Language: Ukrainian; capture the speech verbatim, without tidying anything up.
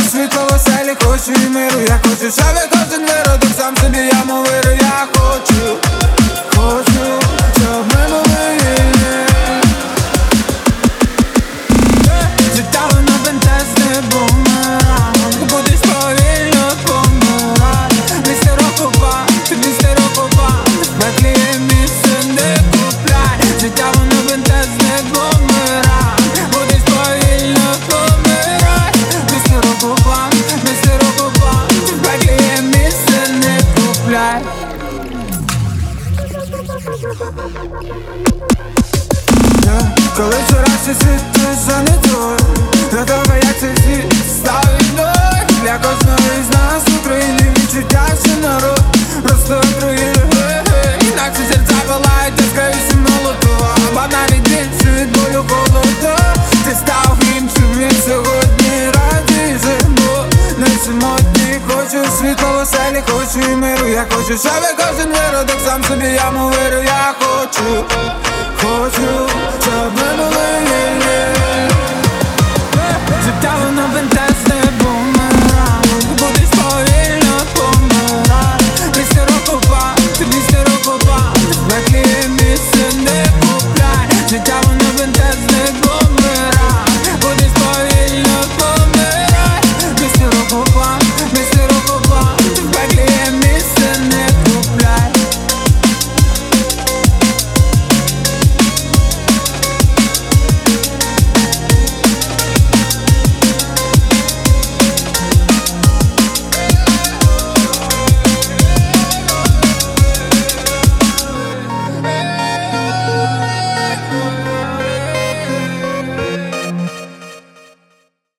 світло веселі, хочу і миру. Я хочу, щоб кожен виродок сам собі яму вирив. Я хочу, хочу, щоб ми були вільні. Життя воно бентежне бумеранг, будеш повільно помирати. Містер окупант, містер окупант, в пеклі є місце, не купляй. Життя воно бентежне бумеранг, будеш повільно помирати. Містер окупант, містер окупант, в пеклі є місце, не купляй. Коли вчорашній світ ти занедує, до того як цей світ став війною. Для кожного із нас в Україні відчуття, що народ просто отруїли. Інакше серця палають яскравіше молотова, банальний більше від болю холоду. Ти став іншим і сьогодні радіше, бо не самотній. Хочу світло веселі, хочу і миру. Я хочу, щоб кожен виродок сам собі яму вирив. Я хочу, хочу